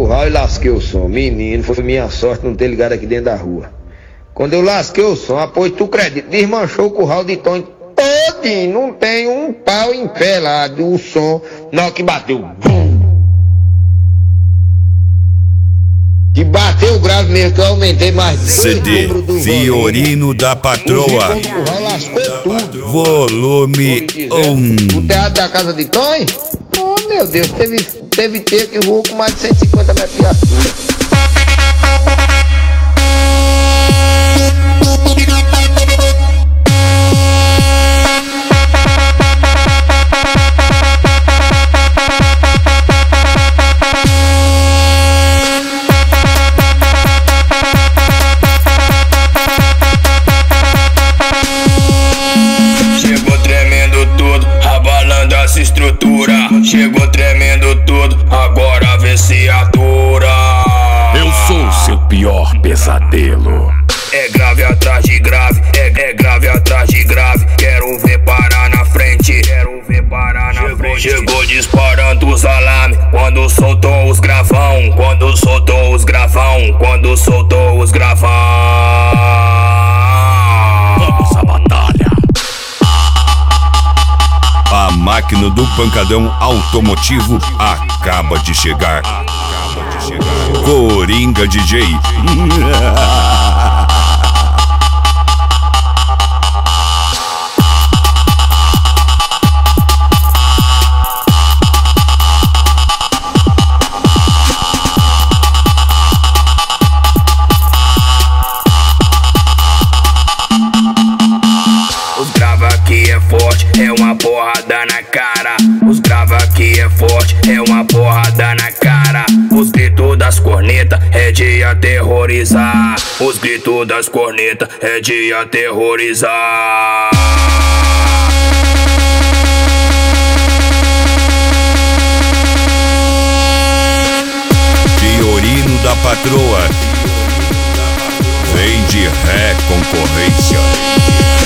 curral e lasquei o som. Menino, foi minha sorte não ter ligado aqui dentro da rua. Quando eu lasquei o som, após tu acredita, desmanchou o curral de Tony todinho. Não tem um pau em pé lá do som. Na hora que bateu, bum! Que bateu grave mesmo, que eu aumentei mais CD Fiorino da Patroa, volume 1. O teatro da casa de Tony? Oh meu Deus, teve ter que voou com mais de 150 metros de altura. Estrutura, chegou tremendo tudo, agora vê se atura. Eu sou seu pior pesadelo. É grave atrás de grave, é grave atrás de grave. Quero ver parar na frente, quero ver parar na frente. Chegou disparando os alarmes, quando soltou os gravão, quando soltou os gravão, quando soltou os gravão. Vamos à batalha. A máquina do pancadão automotivo acaba de chegar. Coringa DJ. Os grava aqui é forte, é uma porrada na cara. Os grava aqui é forte, é uma porrada na cara. Os gritos das cornetas é de aterrorizar. Os gritos das cornetas é de aterrorizar. Fiorino da Patroa. Vem de ré concorrência.